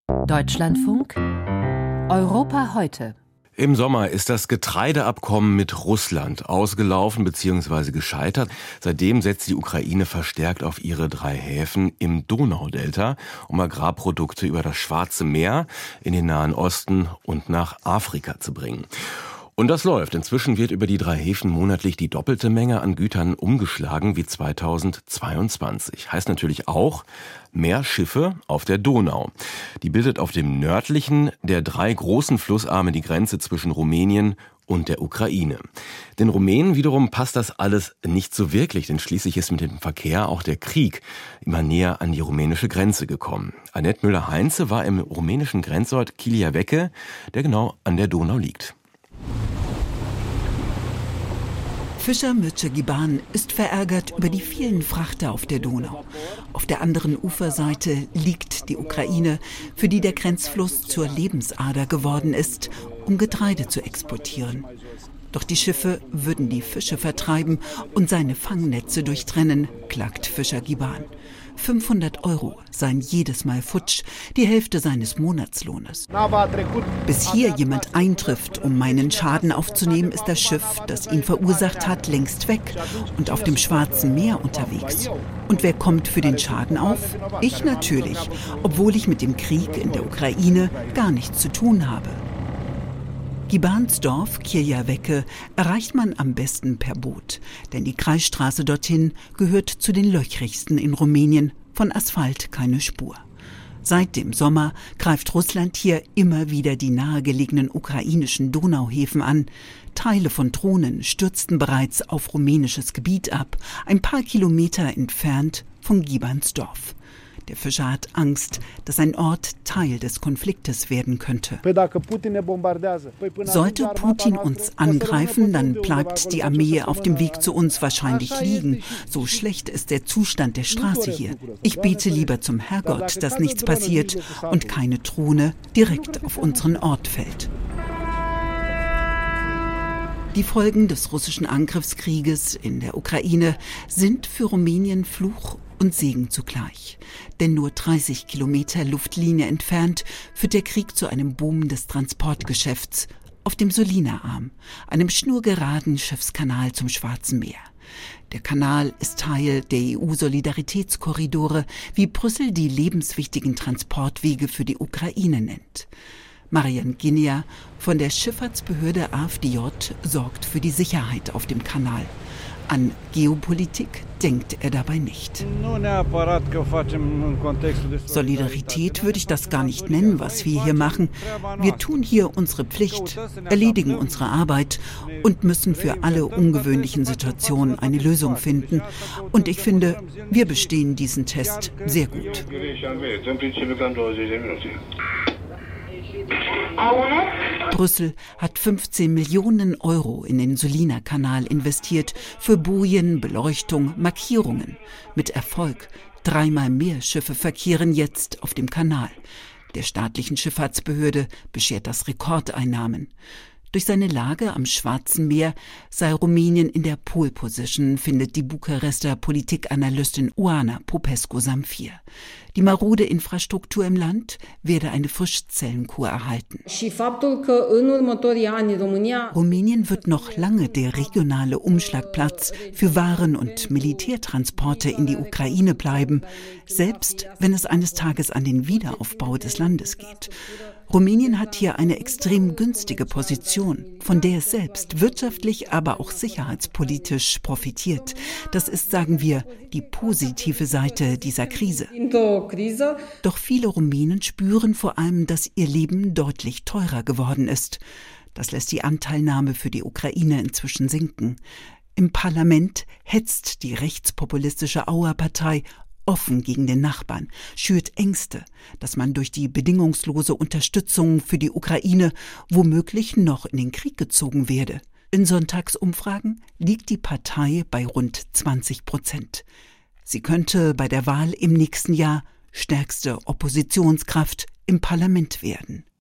Deutschlandfunk Europa heute. Im Sommer ist das Getreideabkommen mit Russland ausgelaufen bzw. gescheitert. Seitdem setzt die Ukraine verstärkt auf ihre 3 Häfen im Donaudelta, um Agrarprodukte über das Schwarze Meer in den Nahen Osten und nach Afrika zu bringen. Und das läuft. Inzwischen wird über die 3 Häfen monatlich die doppelte Menge an Gütern umgeschlagen wie 2022. Heißt natürlich auch mehr Schiffe auf der Donau. Die bildet auf dem nördlichen der 3 großen Flussarme die Grenze zwischen Rumänien und der Ukraine. Den Rumänen wiederum passt das alles nicht so wirklich, denn schließlich ist mit dem Verkehr auch der Krieg immer näher an die rumänische Grenze gekommen. Annette Müller-Heinze war im rumänischen Grenzort Chiliaveche, der genau an der Donau liegt. Fischer Mircea Ghiban ist verärgert über die vielen Frachter auf der Donau. Auf der anderen Uferseite liegt die Ukraine, für die der Grenzfluss zur Lebensader geworden ist, um Getreide zu exportieren. Doch die Schiffe würden die Fische vertreiben und seine Fangnetze durchtrennen, klagt Fischer Ghiban. 500 € seien jedes Mal futsch, die Hälfte seines Monatslohnes. Bis hier jemand eintrifft, um meinen Schaden aufzunehmen, ist das Schiff, das ihn verursacht hat, längst weg und auf dem Schwarzen Meer unterwegs. Und wer kommt für den Schaden auf? Ich natürlich, obwohl ich mit dem Krieg in der Ukraine gar nichts zu tun habe. Ghibans Dorf Chiliaveche erreicht man am besten per Boot, denn die Kreisstraße dorthin gehört zu den löchrigsten in Rumänien, von Asphalt keine Spur. Seit dem Sommer greift Russland hier immer wieder die nahegelegenen ukrainischen Donauhäfen an. Teile von Drohnen stürzten bereits auf rumänisches Gebiet ab, ein paar Kilometer entfernt von Ghibans Dorf. Der Fischer hat Angst, dass ein Ort Teil des Konfliktes werden könnte. Sollte Putin uns angreifen, dann bleibt die Armee auf dem Weg zu uns wahrscheinlich liegen. So schlecht ist der Zustand der Straße hier. Ich bete lieber zum Herrgott, dass nichts passiert und keine Drohne direkt auf unseren Ort fällt. Die Folgen des russischen Angriffskrieges in der Ukraine sind für Rumänien Fluch und Segen zugleich. Denn nur 30 Kilometer Luftlinie entfernt führt der Krieg zu einem Boom des Transportgeschäfts auf dem Solina-Arm, einem schnurgeraden Schiffskanal zum Schwarzen Meer. Der Kanal ist Teil der EU-Solidaritätskorridore, wie Brüssel die lebenswichtigen Transportwege für die Ukraine nennt. Marian Ginea von der Schifffahrtsbehörde AFDJ sorgt für die Sicherheit auf dem Kanal. An Geopolitik denkt er dabei nicht. Solidarität würde ich das gar nicht nennen, was wir hier machen. Wir tun hier unsere Pflicht, erledigen unsere Arbeit und müssen für alle ungewöhnlichen Situationen eine Lösung finden. Und ich finde, wir bestehen diesen Test sehr gut. Brüssel hat 15 Millionen € in den Solina-Kanal investiert für Bojen, Beleuchtung, Markierungen. Mit Erfolg. 3-mal mehr Schiffe verkehren jetzt auf dem Kanal. Der staatlichen Schifffahrtsbehörde beschert das Rekordeinnahmen. Durch seine Lage am Schwarzen Meer sei Rumänien in der Pole Position, findet die Bukarester Politikanalystin Oana Popescu-Samfir. Die marode Infrastruktur im Land werde eine Frischzellenkur erhalten. Rumänien wird noch lange der regionale Umschlagplatz für Waren- und Militärtransporte in die Ukraine bleiben, selbst wenn es eines Tages an den Wiederaufbau des Landes geht. Rumänien hat hier eine extrem günstige Position, von der es selbst wirtschaftlich, aber auch sicherheitspolitisch profitiert. Das ist, sagen wir, die positive Seite dieser Krise. Doch viele Rumänen spüren vor allem, dass ihr Leben deutlich teurer geworden ist. Das lässt die Anteilnahme für die Ukraine inzwischen sinken. Im Parlament hetzt die rechtspopulistische Auer-Partei offen gegen den Nachbarn, schürt Ängste, dass man durch die bedingungslose Unterstützung für die Ukraine womöglich noch in den Krieg gezogen werde. In Sonntagsumfragen liegt die Partei bei rund 20%. Sie könnte bei der Wahl im nächsten Jahr stärkste Oppositionskraft im Parlament werden.